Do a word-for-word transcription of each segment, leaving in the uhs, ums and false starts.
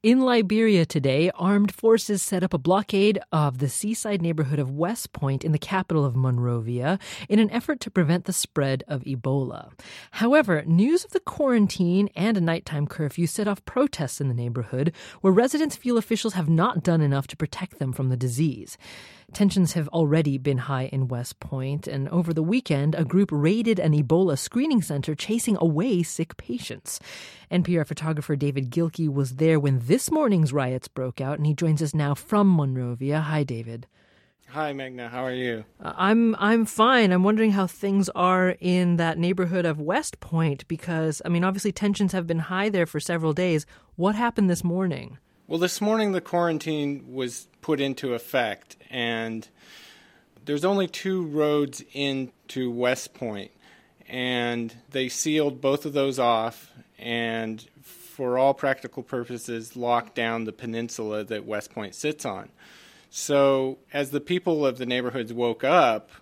In Liberia today, armed forces set up a blockade of the seaside neighborhood of West Point in the capital of Monrovia in an effort to prevent the spread of Ebola. However, news of the quarantine and a nighttime curfew set off protests in the neighborhood, where residents feel officials have not done enough to protect them from the disease. Tensions have already been high in West Point, and over the weekend, a group raided an Ebola screening center chasing away sick patients. N P R photographer David Gilkey was there when this morning's riots broke out, and he joins us now from Monrovia. Hi, David. Hi, Meghna. How are you? Uh, I'm I'm fine. I'm wondering how things are in that neighborhood of West Point because, I mean, obviously tensions have been high there for several days. What happened this morning? Well, this morning the quarantine was put into effect, and there's only two roads into West Point, and they sealed both of those off and, for all practical purposes, locked down the peninsula that West Point sits on. So as the people of the neighborhoods woke up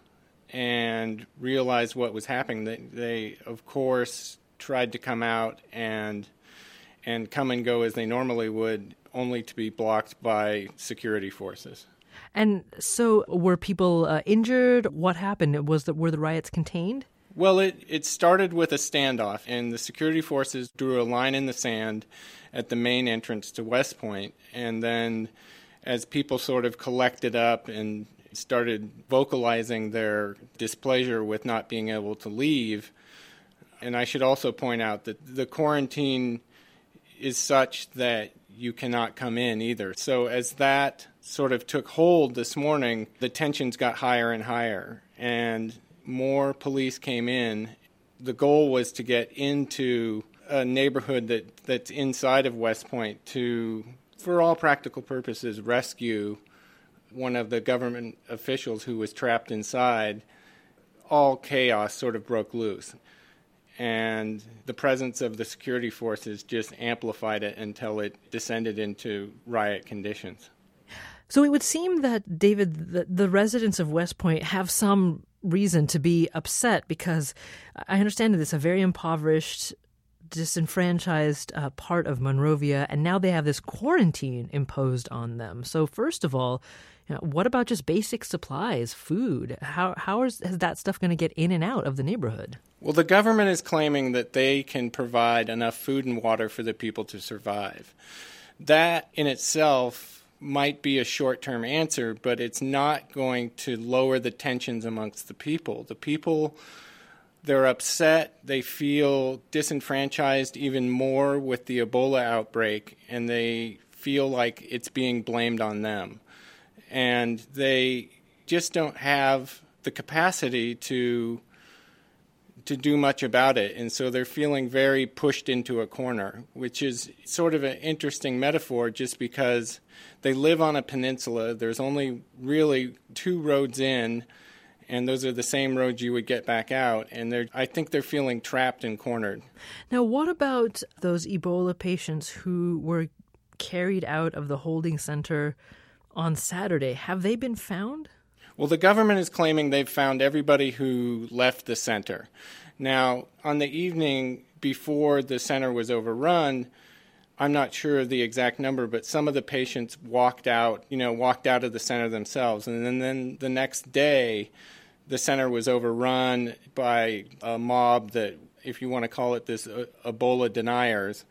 and realized what was happening, they, they of course, tried to come out and and come and go as they normally would, only to be blocked by security forces. And so were people uh, injured? What happened? Was the, were the riots contained? Well, it, it started with a standoff, and the security forces drew a line in the sand at the main entrance to West Point. And then as people sort of collected up and started vocalizing their displeasure with not being able to leave, and I should also point out that the quarantine is such that you cannot come in either. So as that sort of took hold this morning, the tensions got higher and higher, and more police came in. The goal was to get into a neighborhood that, that's inside of West Point to, for all practical purposes, rescue one of the government officials who was trapped inside. All chaos sort of broke loose, and the presence of the security forces just amplified it until it descended into riot conditions. So it would seem that, David, the, the residents of West Point have some reason to be upset because I understand that it's a very impoverished, disenfranchised uh, part of Monrovia, and now they have this quarantine imposed on them. So first of all, you know, what about just basic supplies, food? How how is, is that stuff going to get in and out of the neighborhood? Well, the government is claiming that they can provide enough food and water for the people to survive. That in itself might be a short-term answer, but it's not going to lower the tensions amongst the people. The people, they're upset. They feel disenfranchised even more with the Ebola outbreak, and they feel like it's being blamed on them. And they just don't have the capacity to to do much about it, and so they're feeling very pushed into a corner, which is sort of an interesting metaphor just because they live on a peninsula. There's only really two roads in, and those are the same roads you would get back out, and they're I think they're feeling trapped and cornered. Now, what about those Ebola patients who were carried out of the holding center on Saturday? Have they been found? Well, the government is claiming they've found everybody who left the center. Now, on the evening before the center was overrun, I'm not sure of the exact number, but some of the patients walked out, you know, walked out of the center themselves. And then, then the next day, the center was overrun by a mob that, if you want to call it this, uh, Ebola deniers,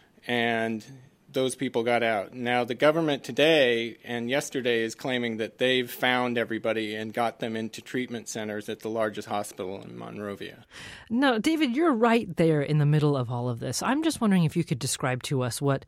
and those people got out. Now, the government today and yesterday is claiming that they've found everybody and got them into treatment centers at the largest hospital in Monrovia. Now, David, you're right there in the middle of all of this. I'm just wondering if you could describe to us what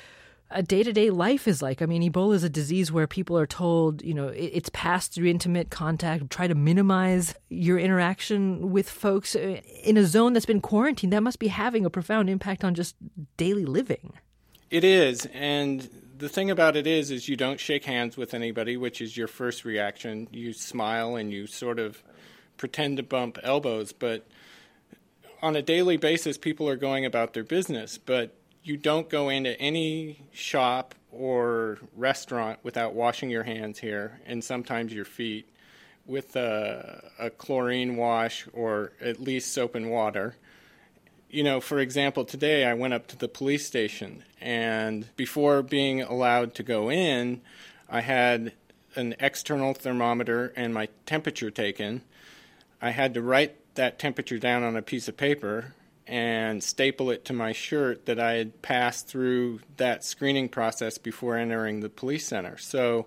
a day-to-day life is like. I mean, Ebola is a disease where people are told, you know, it's passed through intimate contact. Try to minimize your interaction with folks in a zone that's been quarantined. That must be having a profound impact on just daily living. It is, and the thing about it is, is you don't shake hands with anybody, which is your first reaction. You smile and you sort of pretend to bump elbows, but on a daily basis, people are going about their business, but you don't go into any shop or restaurant without washing your hands here, and sometimes your feet, with a, a chlorine wash or at least soap and water. You know, for example, today I went up to the police station, and before being allowed to go in, I had an external thermometer and my temperature taken. I had to write that temperature down on a piece of paper and staple it to my shirt that I had passed through that screening process before entering the police center. So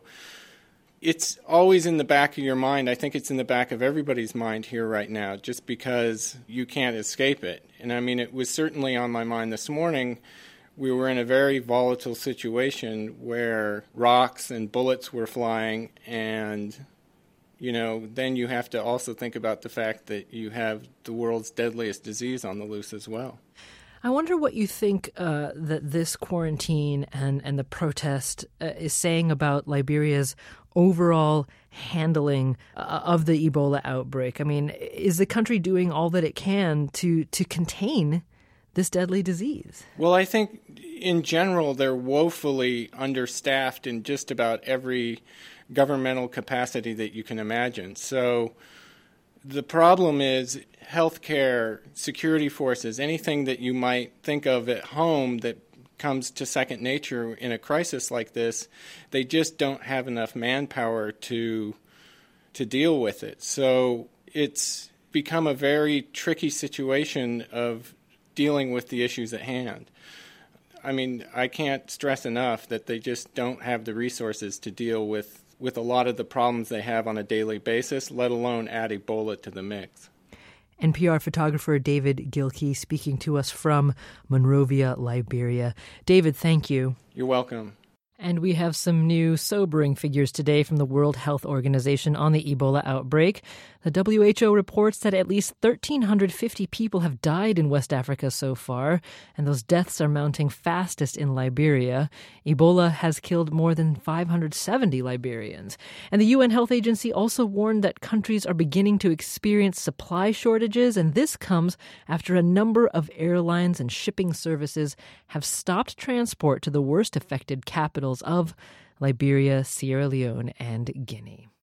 it's always in the back of your mind. I think it's in the back of everybody's mind here right now, just because you can't escape it. And I mean, it was certainly on my mind this morning. We were in a very volatile situation where rocks and bullets were flying, and, you know, then you have to also think about the fact that you have the world's deadliest disease on the loose as well. I wonder what you think uh, that this quarantine and, and the protest uh, is saying about Liberia's overall handling uh, of the Ebola outbreak. I mean, is the country doing all that it can to to contain this deadly disease? Well, I think in general they're woefully understaffed in just about every governmental capacity that you can imagine. So the problem is healthcare, security forces, anything that you might think of at home that comes to second nature in a crisis like this, they just don't have enough manpower to to deal with it. So it's become a very tricky situation of dealing with the issues at hand. I mean, I can't stress enough that they just don't have the resources to deal with, with a lot of the problems they have on a daily basis, let alone add Ebola to the mix. N P R photographer David Gilkey speaking to us from Monrovia, Liberia. David, thank you. You're welcome. And we have some new sobering figures today from the World Health Organization on the Ebola outbreak. The W H O reports that at least one thousand three hundred fifty people have died in West Africa so far, and those deaths are mounting fastest in Liberia. Ebola has killed more than five hundred seventy Liberians. And the U N Health Agency also warned that countries are beginning to experience supply shortages, and this comes after a number of airlines and shipping services have stopped transport to the worst affected capitals of Liberia, Sierra Leone, and Guinea.